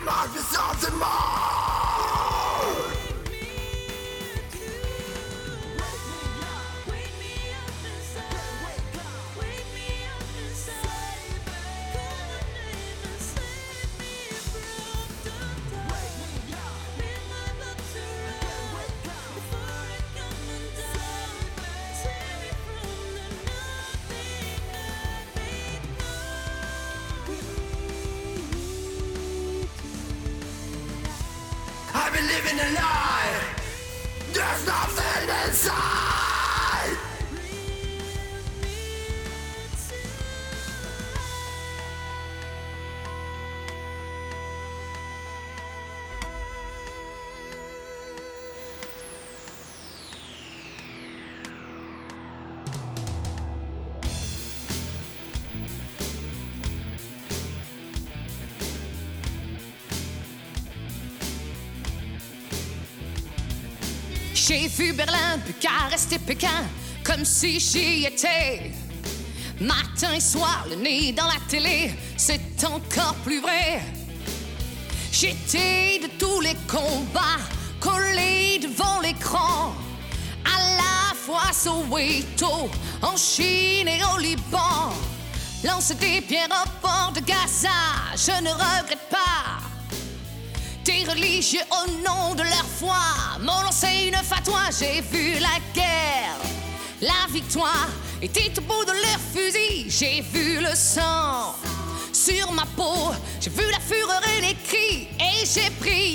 must be something more. I've been living a lie. There's nothing inside. J'ai vu Berlin, Bucarest et Pékin, comme si j'y étais. Matin et soir, le nez dans la télé, c'est encore plus vrai. J'étais de tous les combats, collé devant l'écran. À la fois Soweto, en Chine et au Liban. Lancer des pierres au port de Gaza, je ne regrette pas. Des religieux au nom de leur foi m'ont lancé une fatwa. J'ai vu la guerre, la victoire était au bout de leur fusil. J'ai vu le sang sur ma peau, j'ai vu la fureur et les cris. Et j'ai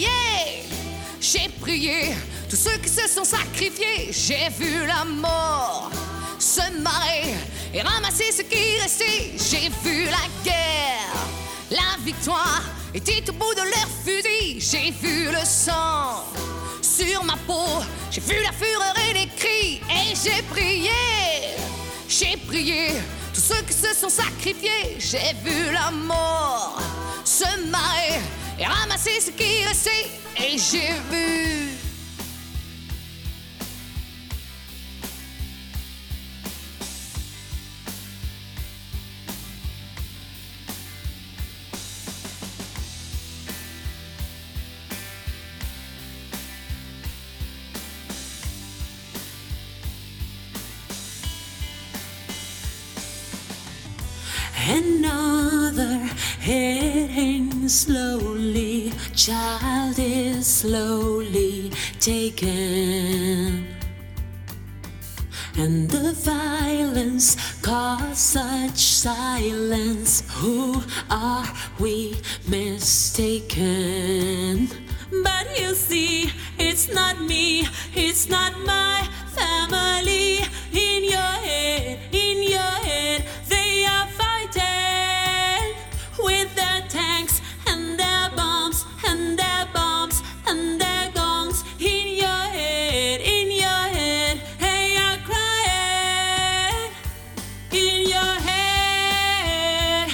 prié tous ceux qui se sont sacrifiés. J'ai vu la mort se marrer et ramasser ce qui restait. J'ai vu la guerre, la victoire était au bout de leur fusil. J'ai vu le sang sur ma peau, j'ai vu la fureur et les cris. Et j'ai prié tous ceux qui se sont sacrifiés. J'ai vu la mort se marrer et ramasser ce qui restait. Et j'ai vu another head hangs slowly, child is slowly taken, and the violence caused such silence. Who are we mistaken? But you see, it's not me, it's not my family. In your head, they are fighting with their tanks and their bombs and their bombs and their gongs. In your head, they are crying. In your head,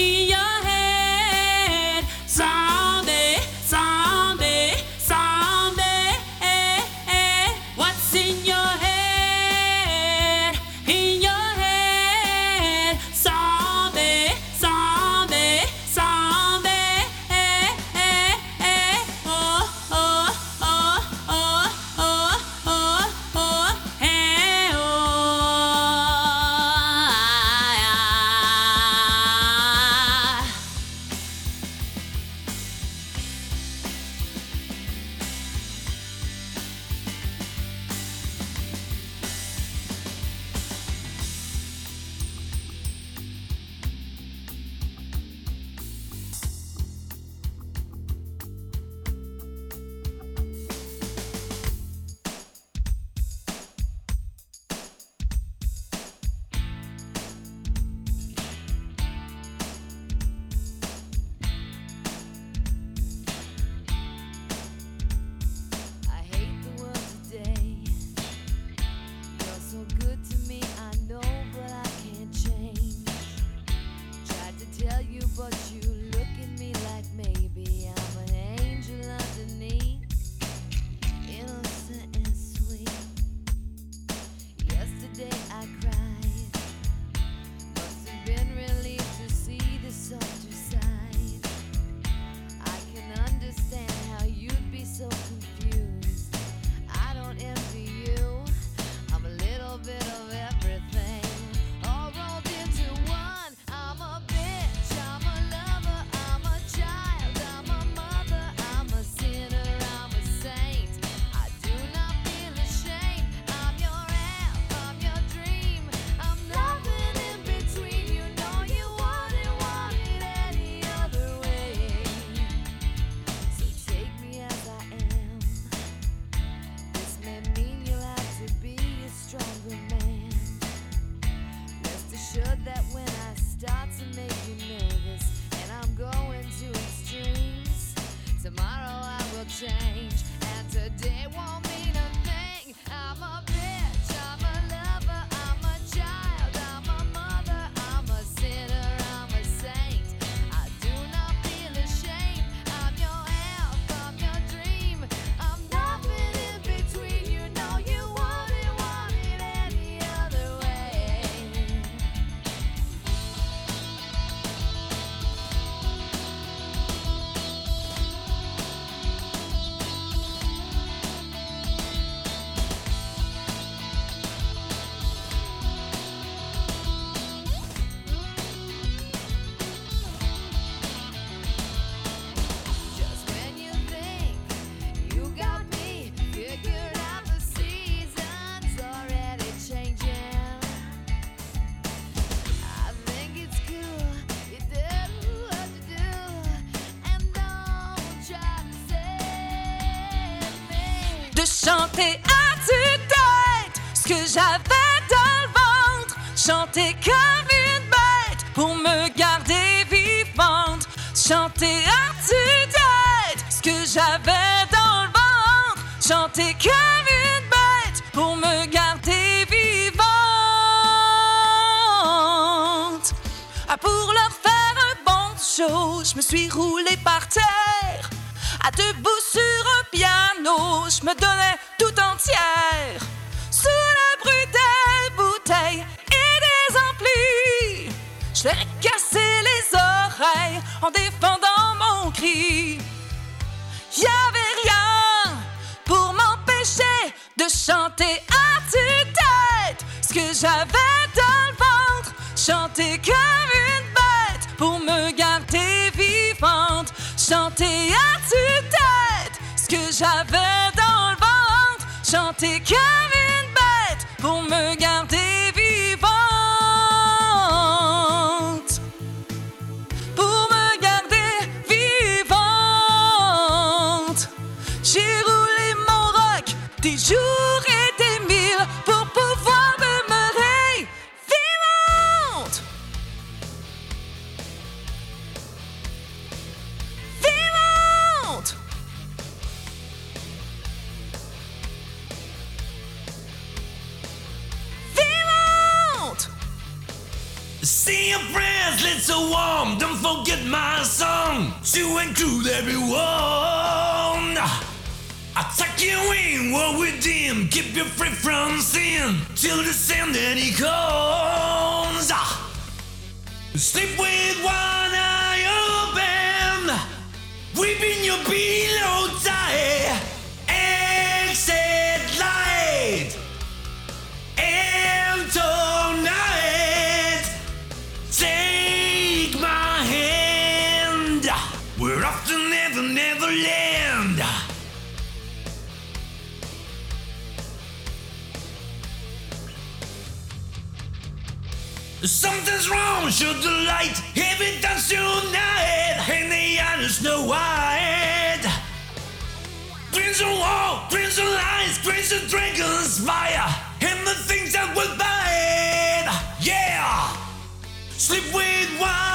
zombie, zombie, zombie. What's in your head? change, and today won't mean a thing. I'm a bitch, I'm a lover, I'm a child, I'm a mother, I'm a sinner, I'm a saint. I do not feel ashamed. I'm your help, I'm your dream. I'm nothing in between. You know you want it any other way. Just when you think you got me figured out, the season's already changing. I think it's cool, you do what you do, and don't try to save me. De chanter à tue-tête ce que j'avais dans le ventre, chanter comme une bête pour me garder vivante, chanter à tue-tête ce que j'avais dans le ventre, chanter comme une bête pour me garder vivante. Ah, pour leur faire un bon show, je me suis roulée par terre. À debout sur un piano, je me donnais tout entière. Sous le bruit des bouteilles et des amplis, je leur ai cassé les oreilles en défendant mon cri. Y'avait rien pour m'empêcher de chanter à tue-tête ce que j'avais dans le ventre, chanter comme une bête pour me garder vivante, chanter à tue-tête ce que j'avais dans le ventre, chanter comme une bête pour me garder vivante, pour me garder vivante. J'ai roulé mon rock des jours et des mille pour pouvoir demeurer vivante. Vivante. Vivante. See your friends, lit so warm. Don't forget my song to include everyone. Attack your wing, war within. Keep you free from sin till the sand that he comes. Sleep with one eye open, weeping your pillow tight. Exit light, and tonight take my hand. We're off to Never Never Land. Something's wrong, shoot the light. Heavy dance tonight, and the eyes Snow White. Prince of War, Prince of Lies, Prince of Dragons, fire, and the things that will bite. Yeah, sleep with one.